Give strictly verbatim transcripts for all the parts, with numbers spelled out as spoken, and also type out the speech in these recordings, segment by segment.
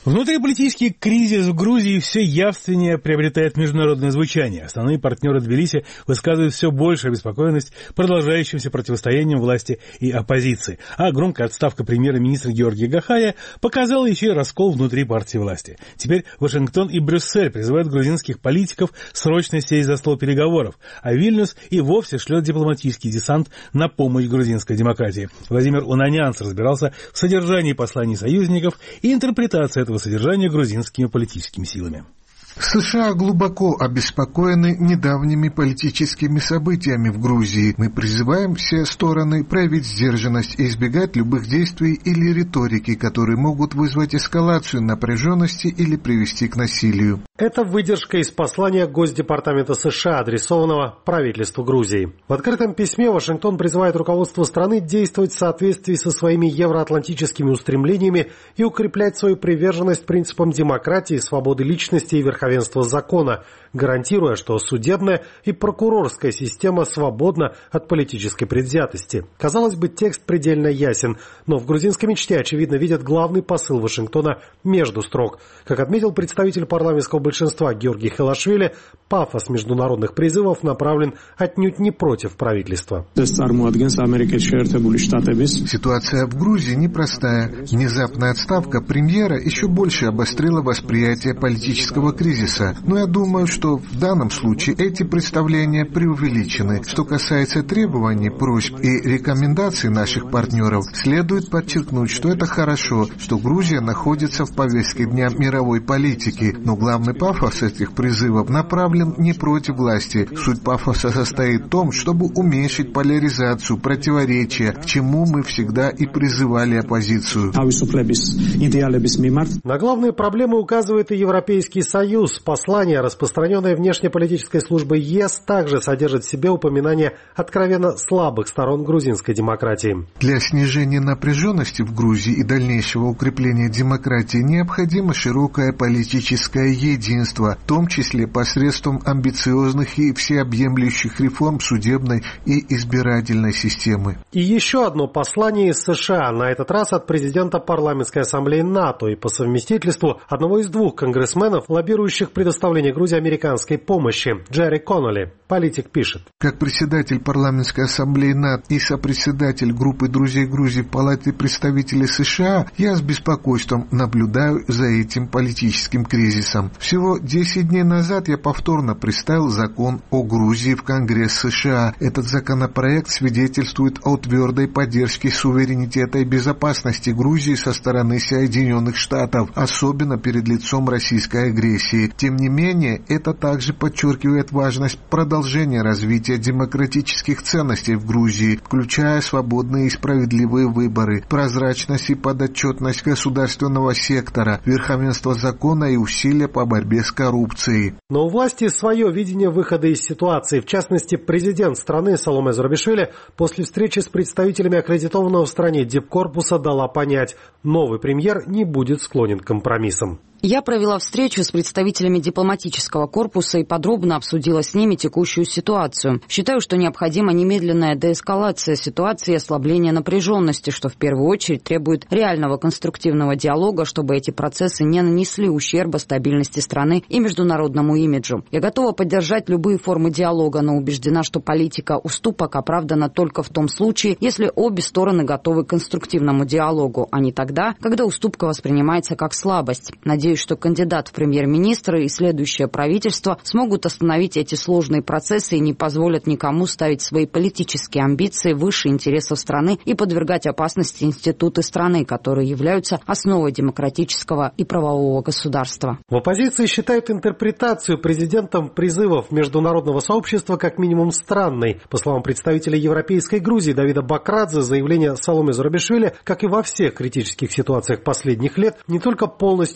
Внутриполитический кризис в Грузии все явственнее приобретает международное звучание. Основные партнеры Тбилиси высказывают все большую обеспокоенность продолжающимся противостоянием власти и оппозиции. А громкая отставка премьер-министра Георгия Гахария показала еще и раскол внутри партии власти. Теперь Вашингтон и Брюссель призывают грузинских политиков срочно сесть за стол переговоров, а Вильнюс и вовсе шлет дипломатический десант на помощь грузинской демократии. Владимир Унанянц разбирался в содержании посланий союзников и интерпретации этого содержания грузинскими политическими силами. США глубоко обеспокоены недавними политическими событиями в Грузии. Мы призываем все стороны проявить сдержанность и избегать любых действий или риторики, которые могут вызвать эскалацию напряженности или привести к насилию. Это выдержка из послания Госдепартамента США, адресованного правительству Грузии. В открытом письме Вашингтон призывает руководство страны действовать в соответствии со своими евроатлантическими устремлениями и укреплять свою приверженность принципам демократии, свободы личности и верховенства закона, гарантируя, что судебная и прокурорская система свободна от политической предвзятости. Казалось бы, текст предельно ясен, но в грузинской мечте, очевидно, видят главный посыл Вашингтона между строк. Как отметил представитель парламентского большинства Георгий Хелашвили, пафос международных призывов направлен отнюдь не против правительства. Ситуация в Грузии непростая. Внезапная отставка премьера еще больше обострила восприятие политического кризиса. Но я думаю, что в данном случае эти представления преувеличены. Что касается требований, просьб и рекомендаций наших партнеров, следует подчеркнуть, что это хорошо, что Грузия находится в повестке дня мировой политики. Но главный пафос этих призывов направлен не против власти. Суть пафоса состоит в том, чтобы уменьшить поляризацию, противоречия, к чему мы всегда и призывали оппозицию. На главные проблемы указывает и Европейский Союз. Послание, распространенное внешнеполитической службой ЕС, также содержит в себе упоминание откровенно слабых сторон грузинской демократии. Для снижения напряженности в Грузии и дальнейшего укрепления демократии необходимо широкое политическое единство, в том числе посредством амбициозных и всеобъемлющих реформ судебной и избирательной системы. И еще одно послание из США, на этот раз от президента парламентской ассамблеи НАТО и по совместительству одного из двух конгрессменов, лоббирующих предоставление Грузии американской помощи, Джерри Коннолли. Политик пишет. Как председатель парламентской ассамблеи НАТО и сопредседатель группы друзей Грузии в Палате представителей США, я с беспокойством наблюдаю за этим политическим кризисом. Всего десять дней назад я повторно представил закон о Грузии в Конгресс США. Этот законопроект свидетельствует о твердой поддержке суверенитета и безопасности Грузии со стороны Соединенных Штатов, особенно перед лицом российской агрессии. Тем не менее, это также подчеркивает важность продолжения развития демократических ценностей в Грузии, включая свободные и справедливые выборы, прозрачность и подотчетность государственного сектора, верховенство закона и усилия по борьбе с коррупцией. Но у власти свое видение выхода из ситуации. В частности, президент страны Саломе Зурабишвили после встречи с представителями аккредитованного в стране дипкорпуса дала понять, новый премьер не будет склонен к компромиссам. Я провела встречу с представителями дипломатического корпуса и подробно обсудила с ними текущую ситуацию. Считаю, что необходима немедленная деэскалация ситуации и ослабление напряженности, что в первую очередь требует реального конструктивного диалога, чтобы эти процессы не нанесли ущерба стабильности страны и международному имиджу. Я готова поддержать любые формы диалога, но убеждена, что политика уступок оправдана только в том случае, если обе стороны готовы к конструктивному диалогу, а не тогда, когда уступка воспринимается как слабость. Надеюсь, что кандидат в премьер-министры и следующее правительство смогут остановить эти сложные процессы и не позволят никому ставить свои политические амбиции выше интересов страны и подвергать опасности институты страны, которые являются основой демократического и правового государства. В оппозиции считают интерпретацию президентом призывов международного сообщества как минимум странной. По словам представителя Европейской Грузии Давида Бакрадзе, заявление Саломе Зурабишвили, как и во всех критических ситуациях последних лет, не только полностью игнорирует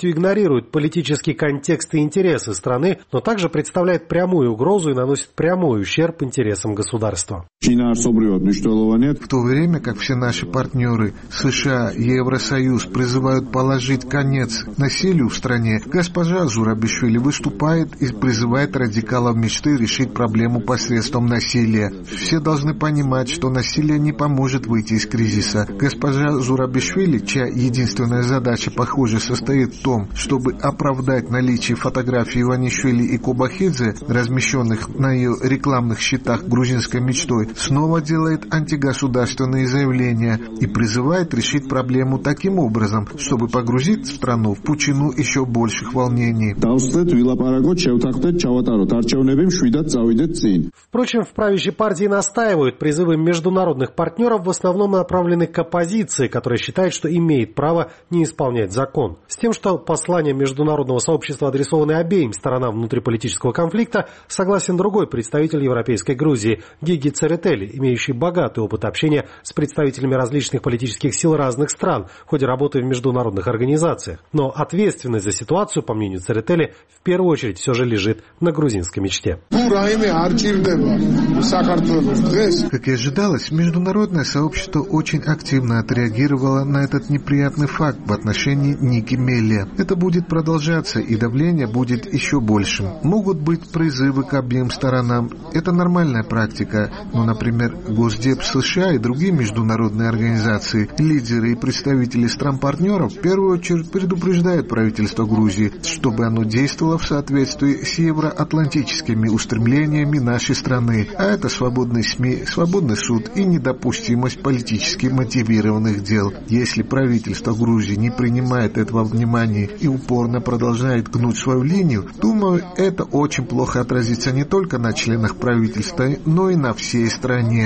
игнорирует политический контекст и интересы страны, но также представляет прямую угрозу и наносит прямой ущерб интересам государства. В то время как все наши партнеры США и Евросоюз призывают положить конец насилию в стране, госпожа Зурабишвили выступает и призывает радикалов мечты решить проблему посредством насилия. Все должны понимать, что насилие не поможет выйти из кризиса. Госпожа Зурабишвили, чья единственная задача, похоже, состоит в том, чтобы оправдать наличие фотографий Иванишвили и Кобахидзе, размещенных на ее рекламных счетах грузинской мечтой, снова делает антигосударственные заявления и призывает решить проблему таким образом, чтобы погрузить страну в пучину еще больших волнений. Впрочем, в правящей партии настаивают, призывы международных партнеров в основном направлены к оппозиции, которая считает, что имеет право не исполнять закон. С тем, что послания международного сообщества адресованы обеим сторонам внутриполитического конфликта, согласен другой представитель европейской Грузии Гиги Церетели, имеющий богатый опыт общения с представителями различных политических сил разных стран в ходе работы в международных организациях. Но ответственность за ситуацию, по мнению Церетели, в первую очередь все же лежит на грузинской мечте. Как и ожидалось, международное сообщество очень активно отреагировало на этот неприятный факт в отношении Ники Мелли. Это будет продолжаться, и давление будет еще большим. Могут быть призывы к обеим сторонам. Это нормальная практика. Но, например, Госдеп США и другие международные организации, лидеры и представители стран-партнеров в первую очередь предупреждают правительство Грузии, чтобы оно действовало в соответствии с евроатлантическими устремлениями нашей страны. А это свободные СМИ, свободный суд и недопустимость политически мотивированных дел. Если правительство Грузии не принимает этого внимания и упорно продолжает гнуть свою линию, думаю, это очень плохо отразится не только на членах правительства, но и на всей стране.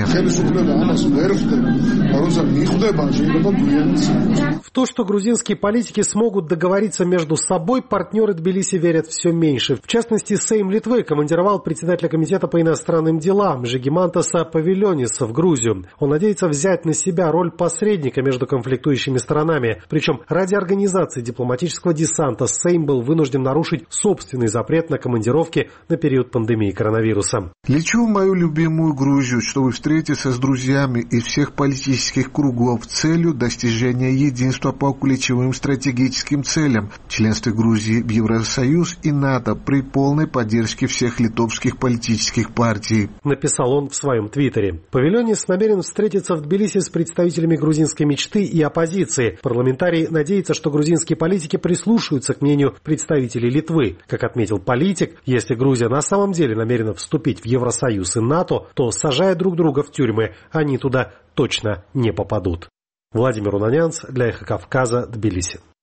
В то, что грузинские политики смогут договориться между собой, партнеры Тбилиси верят все меньше. В частности, Сейм Литвы командировал председателя комитета по иностранным делам Жигимантаса Павильониса в Грузию. Он надеется взять на себя роль посредника между конфликтующими сторонами. Причем ради организации дипломатического десанта Сейм был вынужден нарушить собственный запрет на командировки на период пандемии коронавируса. Лечу в мою любимую Грузию, чтобы встретиться с друзьями из всех политических кругов с целью достижения единства по ключевым стратегическим целям, членстве Грузии в Евросоюз и НАТО при полной поддержке всех литовских политических партий. Написал он в своем твиттере. Павильонис намерен встретиться в Тбилиси с представителями грузинской мечты и оппозиции. Парламентарий надеется, что грузинские политики прислушаются к мнению представителей Литвы. Как отметил политик, если Грузия на самом деле намерена вступить в Евросоюз и НАТО, то, сажая друг друга в тюрьмы, они туда точно не попадут. Владимир Унанянц для Эхо Кавказа, Тбилиси.